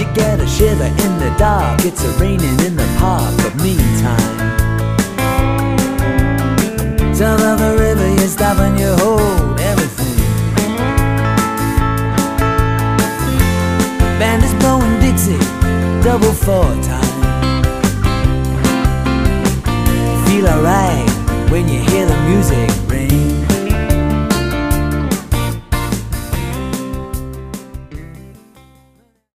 get a shiver in the dark. It's raining in the park, but meantime, south of the river you stop and you hold everything. Band is blowing Dixie, double 4 time. Feel alright